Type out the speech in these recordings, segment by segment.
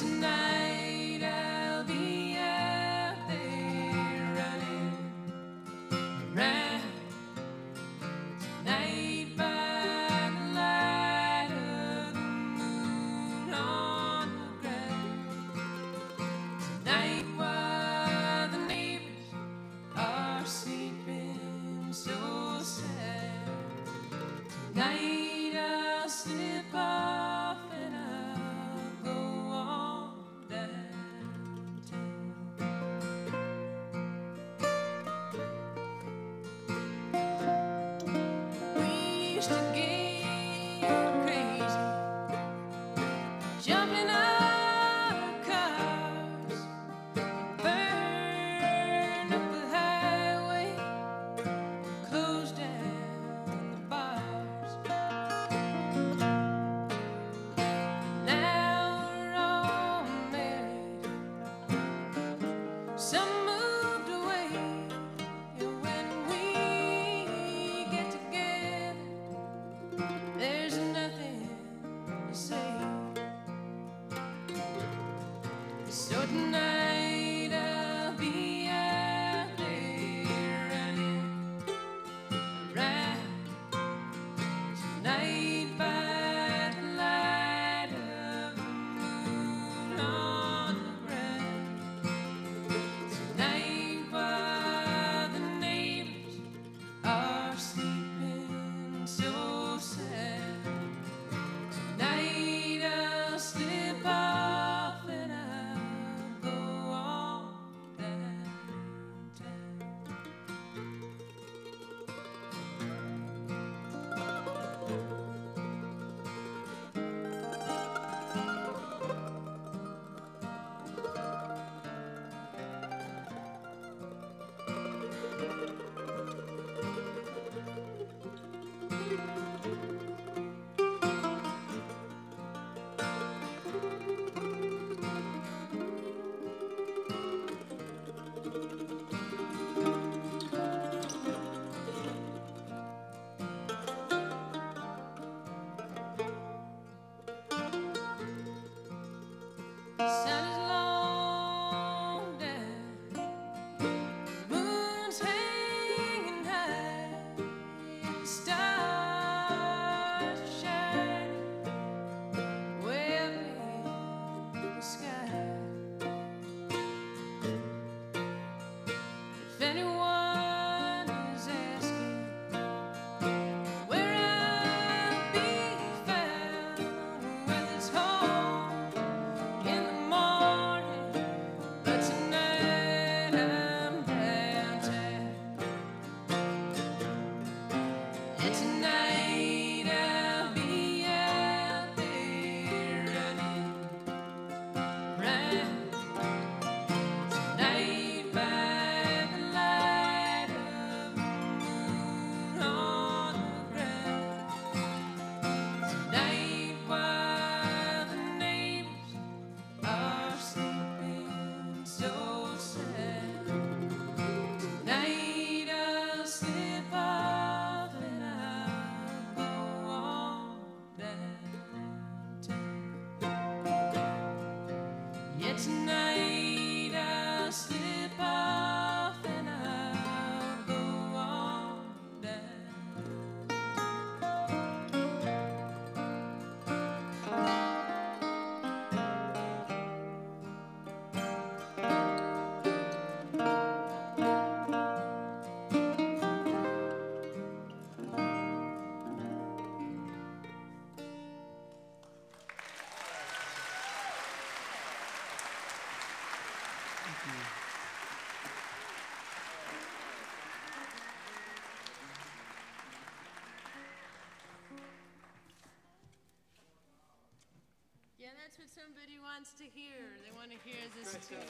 tonight I'll be out there running around. Tonight by the light of the moon on the ground. Tonight while the neighbors are sleeping so sad. Tonight I'll slip off and I'll go on downtown. We used to get crazy, jumping out of cars, burn up the highway, close down the bars. Now we're all married, some moved away. And when we get together, there's nothing to say. So tonight I'll be out there running around. Tonight by the light of the moon on the ground. Tonight while the neighbors are sleeping so sad. Tonight I'll slip off and I'll go on downtown. The sun is long down, the moon's hanging high, the stars are shining way up in the sky. If anyone is asking where I'll be found, well, it's home in the morning, but tonight I'm downtown. And tonight I'll be out there running around. Tonight by the light of the moon on the ground. Tonight while the neighbors are sleeping so sad. Tonight I'll slip off and I'll go on downtown. Yeah, tonight I'll slip off and I'll go on down. Yeah, that's what somebody wants to hear. They want to hear this too.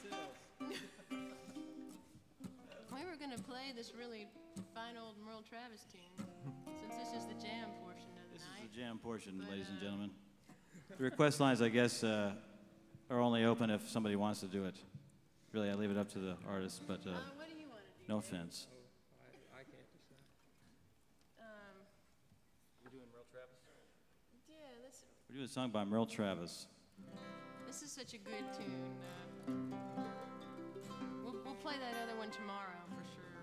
We were going to play this really fine old Merle Travis tune, since this is the jam portion of the This night. is the jam portion, But, ladies and gentlemen. The request lines, I guess, are only open if somebody wants to do it. Really, I leave it up to the artist, but What do you want to do? no offense. I can't decide. We're doing Merle Travis? Yeah, let's. We're doing a song by Merle Travis. This This is such a good tune. We'll play that other one tomorrow for sure.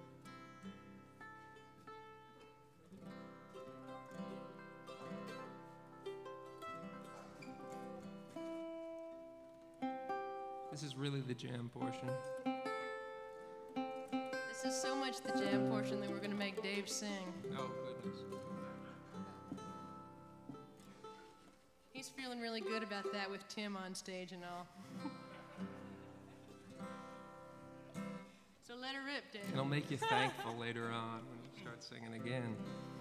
This is really the jam portion. This is so much the jam portion that we're going to make Dave sing. Oh, goodness. He's feeling really good about that with Tim on stage and all. So let her rip, Dave. It'll make you thankful later on when you start singing again.